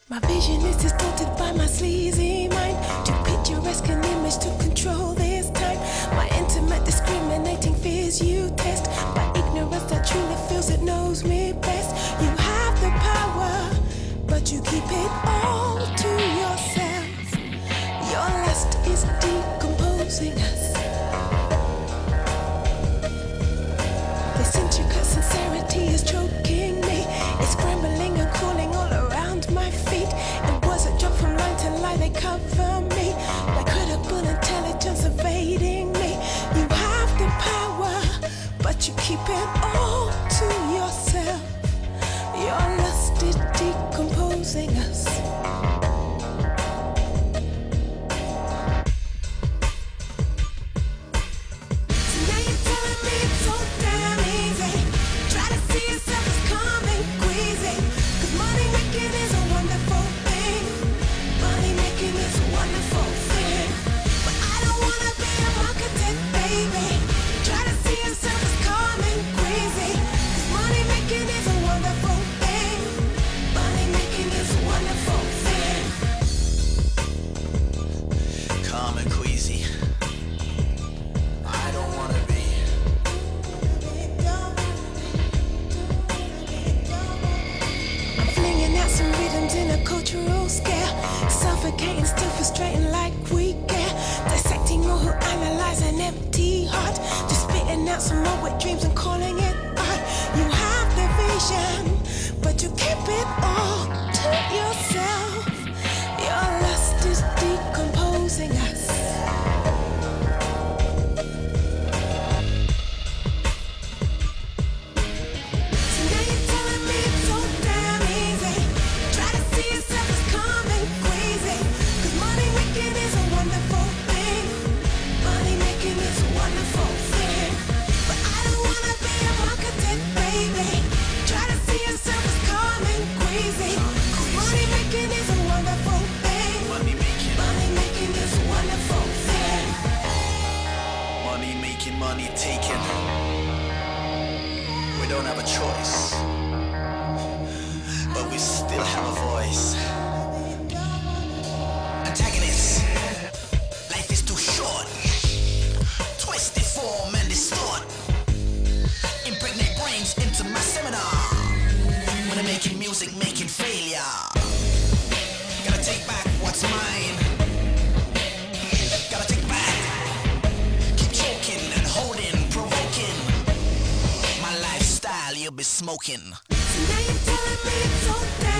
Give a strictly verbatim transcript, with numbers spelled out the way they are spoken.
My vision is distorted by my sleazy mind. Too picturesque an image to control this time. My intimate discriminating fears you test. My ignorance that truly feels it knows me best. You have the power, but you keep it all to yourself. Your lust is decomposing us. This intricate sincerity is choking me. It's scrambling and crawling all around my feet. It was a jump from line to line, they cover me. My credible intelligence evading me. You have the power, but you keep it all to yourself. Your lust is decomposing us. Suffocating, still frustrating like we care. Dissecting all who analyze an empty heart. Just spitting out some more wet dreams and calling it art. You have the vision, but you keep it all to yourself. Your lust is decomposing us. Money taken. We don't have a choice, but we still have a voice. Antagonists, life is too short. Twisted form and distort. Impregnate brains into my seminar. When I'm making music, making failure. Gotta take back what's mine. Gotta take back. Keep choking and holding, provoking. My lifestyle you'll be smoking. So now you're telling me it's so damn